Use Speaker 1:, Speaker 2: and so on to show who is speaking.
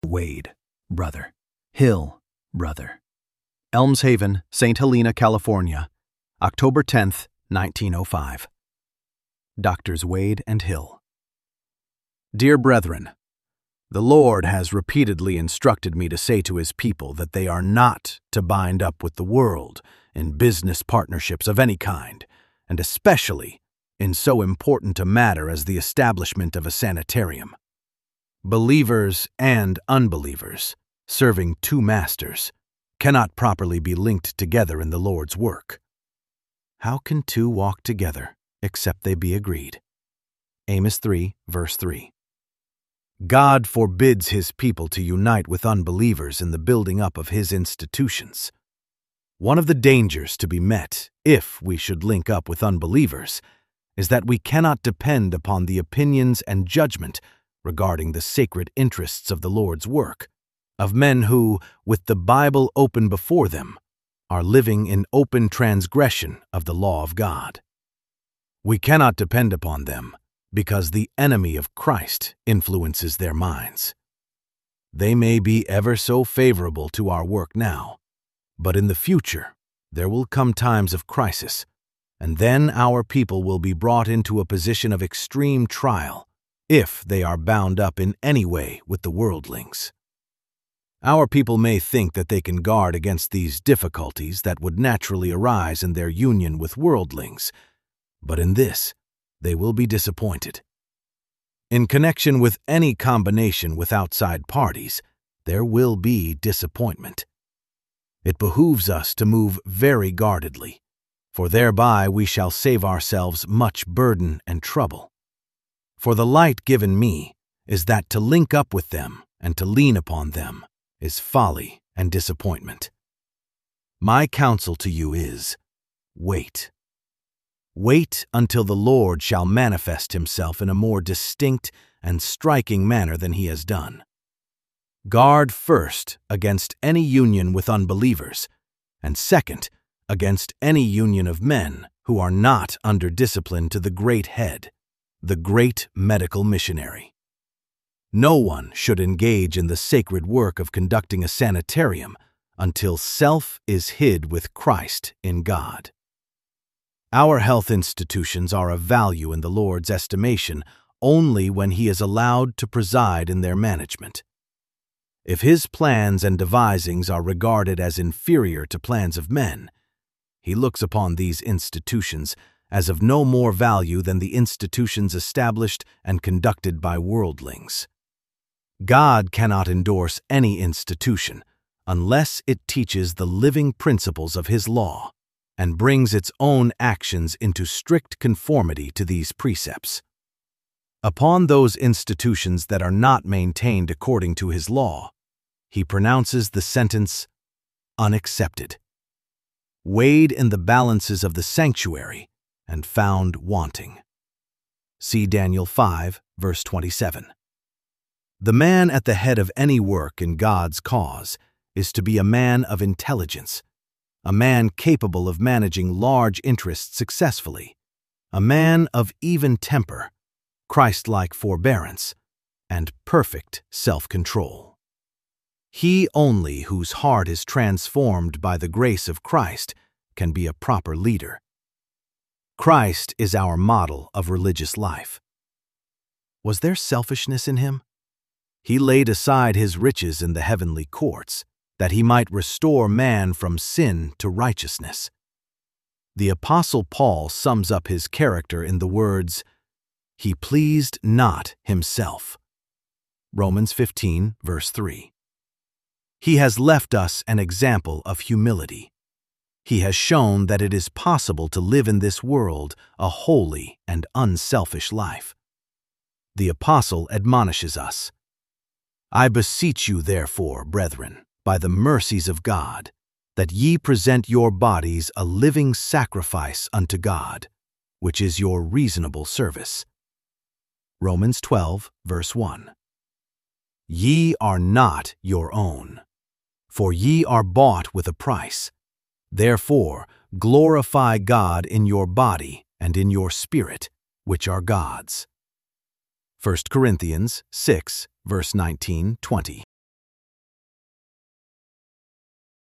Speaker 1: Wade, brother. Hill, brother. Elms Haven, St. Helena, California, October 10th, 1905. Doctors Wade and Hill. Dear brethren, the Lord has repeatedly instructed me to say to his people that they are not to bind up with the world in business partnerships of any kind, and especially in so important a matter as the establishment of a sanitarium. Believers and unbelievers, serving two masters, cannot properly be linked together in the Lord's work. How can two walk together except they be agreed? Amos 3, verse 3. God forbids his people to unite with unbelievers in the building up of his institutions. One of the dangers to be met if we should link up with unbelievers is that we cannot depend upon the opinions and judgment regarding the sacred interests of the Lord's work of men who, with the Bible open before them, are living in open transgression of the law of God. We cannot depend upon them because the enemy of Christ influences their minds. They may be ever so favorable to our work now, but in the future there will come times of crisis, and then our people will be brought into a position of extreme trial if they are bound up in any way with the worldlings. Our people may think that they can guard against these difficulties that would naturally arise in their union with worldlings, but in this they will be disappointed. In connection with any combination with outside parties, there will be disappointment. It behooves us to move very guardedly, for thereby we shall save ourselves much burden and trouble. For the light given me is that to link up with them and to lean upon them is folly and disappointment. My counsel to you is, wait. Wait until the Lord shall manifest himself in a more distinct and striking manner than he has done. Guard first against any union with unbelievers, and second, against any union of men who are not under discipline to the great head, the great medical missionary. No one should engage in the sacred work of conducting a sanitarium until self is hid with Christ in God. Our health institutions are of value in the Lord's estimation only when he is allowed to preside in their management. If his plans and devisings are regarded as inferior to plans of men, he looks upon these institutions as of no more value than the institutions established and conducted by worldlings. God cannot endorse any institution unless it teaches the living principles of his law and brings its own actions into strict conformity to these precepts. Upon those institutions that are not maintained according to his law, he pronounces the sentence, unaccepted. Weighed in the balances of the sanctuary and found wanting. See Daniel 5, verse 27. The man at the head of any work in God's cause is to be a man of intelligence, a man capable of managing large interests successfully, a man of even temper, Christ-like forbearance, and perfect self-control. He only whose heart is transformed by the grace of Christ can be a proper leader. Christ is our model of religious life. Was there selfishness in him? He laid aside his riches in the heavenly courts, that he might restore man from sin to righteousness. The Apostle Paul sums up his character in the words, "He pleased not himself." Romans 15, verse 3. He has left us an example of humility. He has shown that it is possible to live in this world a holy and unselfish life. The Apostle admonishes us, "I beseech you therefore, brethren, by the mercies of God, that ye present your bodies a living sacrifice unto God, which is your reasonable service." Romans 12, verse 1. Ye are not your own, for ye are bought with a price. Therefore, glorify God in your body and in your spirit, which are God's. 1 Corinthians 6, verse 19-20.